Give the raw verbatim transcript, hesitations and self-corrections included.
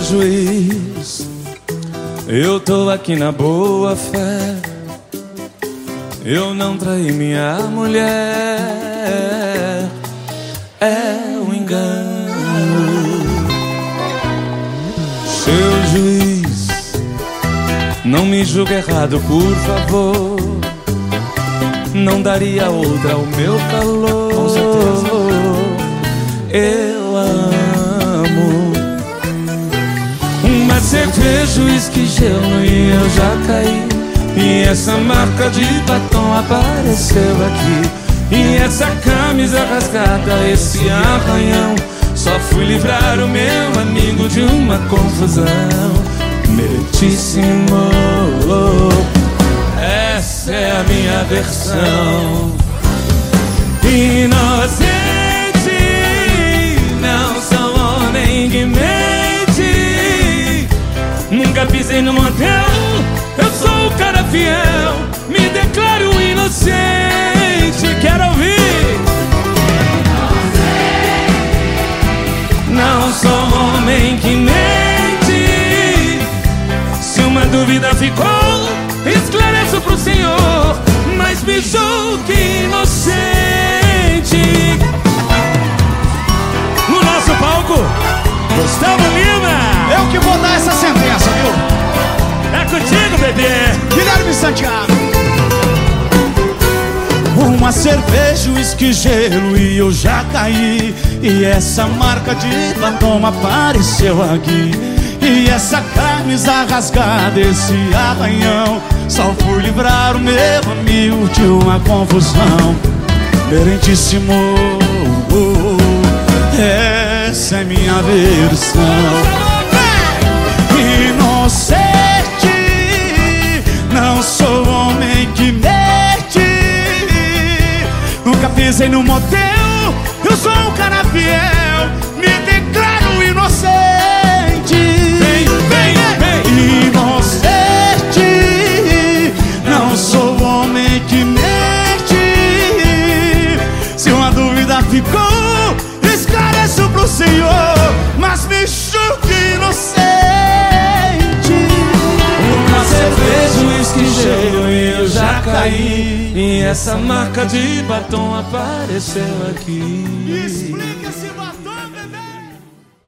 juiz, eu tô aqui na boa fé. Eu não traí minha mulher. É um engano. Seu juiz, não me julgue errado, por favor. Não daria outra ao meu calor. Com certeza. Eu amo, mas você fez juiz que gelo e eu já caí. E essa marca de batom apareceu aqui. E essa camisa rasgada, esse arranhão, só fui livrar o meu amigo de uma confusão. Meritíssimo, essa é a minha versão. Inocente, não sou homem que mente. Nunca pisei no motel, eu sou o cara fiel. Me declaro inocente. Quero ouvir. Não sou homem que mente. Se uma dúvida ficou, esclareço pro senhor, mas me julgue inocente. No nosso palco, Gustavo Lima. Eu que vou dar essa sentença, viu? É contigo, bebê. Guilherme Santiago. Uma cerveja, uísque, gelo e eu já caí. E essa marca de batom apareceu aqui. E essa camisa rasgada, esse arranhão, só fui livrar o meu amigo de uma confusão. Meritíssimo, essa é minha versão. Inocente, não sou homem que mente. Nunca pisei no motel, eu sou um cara fiel. Me declaro inocente. Vem, vem, vem. Inocente, não sou homem que mente. Se uma dúvida ficou, esclareço pro senhor, mas me julgue inocente. Uma cerveja, uísque, gelo e eu já caí. E essa marca de batom apareceu aqui. Explica.